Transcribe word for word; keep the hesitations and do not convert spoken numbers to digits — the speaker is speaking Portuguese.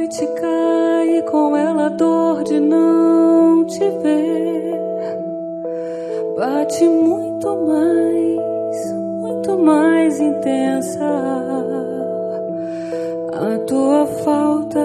noite cai e com ela a dor de não te ver. Bate muito mais, muito mais intensa a tua falta.